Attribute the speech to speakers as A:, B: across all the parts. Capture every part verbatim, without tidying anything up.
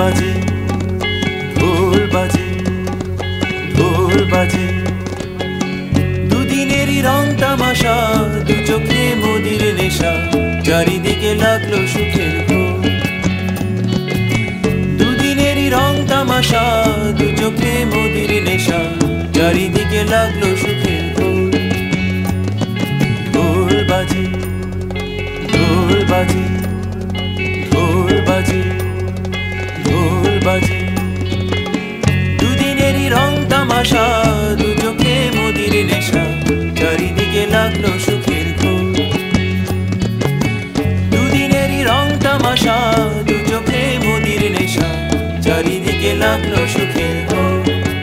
A: বাজে ঢোল বাজে ঢোল বাজে দুদিনেরই রং তামাশা, দু চোখে মোদির নেশা, চারিদিকে লাগলো সুখের ঘোর। দুদিনেরই রং তামাশা, দু চোখে মোদির নেশা, চারিদিকে লাগলো সুখের ঘোর। ঢোল বাজে ঢোল বাজে ঢোল বাজে ঢোল বাজে দুদিনেরই রং তামাশা, দু চোখে মোদির নেশা, চারিদিকে লাগলো সুখের ঘোর। দুদিনেরই রং তামাশা, দু চোখে মোদির নেশা, চারিদিকে লাগলো সুখের ঘোর।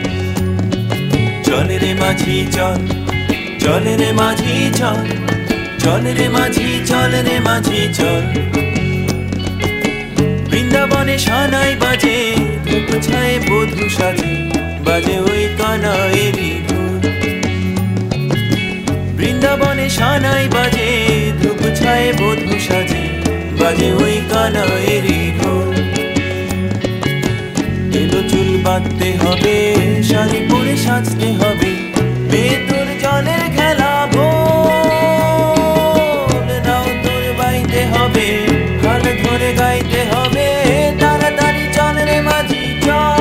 A: চল রে মাঝি চল, চল রে মাঝি চল, চল রে মাঝি চল রে মাঝি চল। বৃন্দাবনে সানাই বাজে, ধূপ ছায়ে বধূ সাজে, বাজে ওই কানাইয়েরই ঢোল। বৃন্দাবনে সানাই বাজে, ধূপ ছায়ে বধূ সাজে, বাজে ওই কানাইয়েরই ঢোল। এলো চুল বাঁধতে হবে, শাড়ি পরে সাজতে হবে, মেয়ে তোর জলের খেলা ভোল। নাও তোর বাইতে হবে, হাল ধরে গাইতে হবে, তাড়াতাড়ি চল রে মাঝি চল।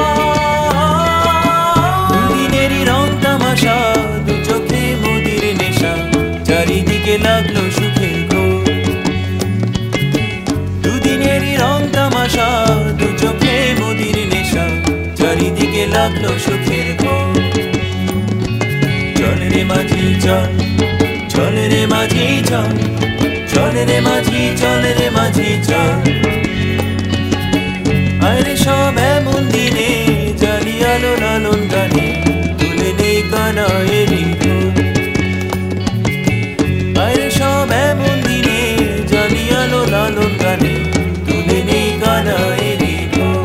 A: দুদিনেরই রং তামাশা, দু চোখে মোদির নেশা, চারিদিকে লাগলো সুখের ঘোর। দুদিনেরই রং তামাশা, দু চোখে মোদির নেশা, চারিদিকে লাগলো সুখের ঘোর। চল রে মাঝি চল, চল রে মাঝি চল, চল রে মাঝি চল রে মাঝি চল। আরে সব এমন দিনে জালিয়ালো লালন গানে, তুলে নেই কানাইয়েরই ঢোল। আরে সব এমন দিনে জালিয়ালো লালন গানে, তুলে নেই কানাইয়েরই ঢোল।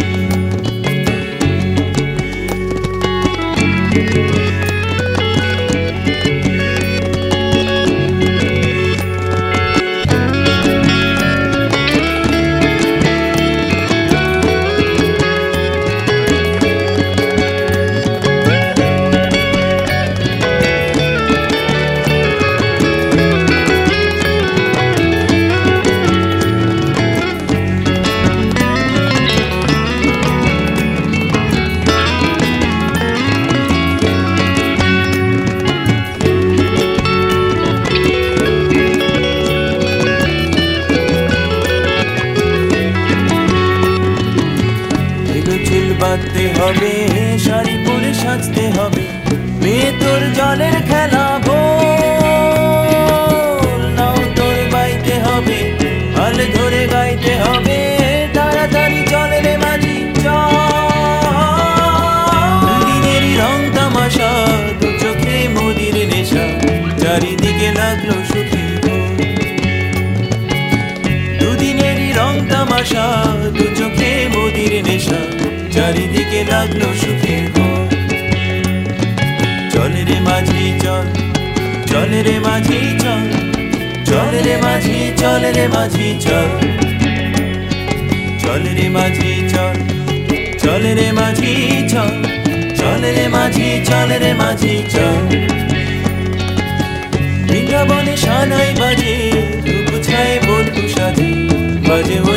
A: বাঁধতে হবে, শাড়ি পরে সাজতে হবে, মেয়ে তোর জলের খেলা ভোল। নাও তোর বাইতে হবে, হাল ধরে গাইতে হবে, তাড়াতাড়ি চল রে মাঝি চল। দুদিনেরই রং তামাশা, দু চোখে মোদির নেশা, চারিদিকে লাগলো সুখের ঘোর। দুদিনেরই রং তামাশা, দু চোখে মোদির নেশা, চারিদিকে লাগলো সুখের ঘোর। চল রে মাঝি চল, চল রে মাঝি চল, চল রে মাঝি চল রে মাঝি চল। চল রে মাঝি চল, চল রে মাঝি চল, চল রে মাঝি চল রে মাঝি চল। বৃন্দাবনে সানাই বাজে, ধূপ ছায়ে বধূ সাজে, বাজে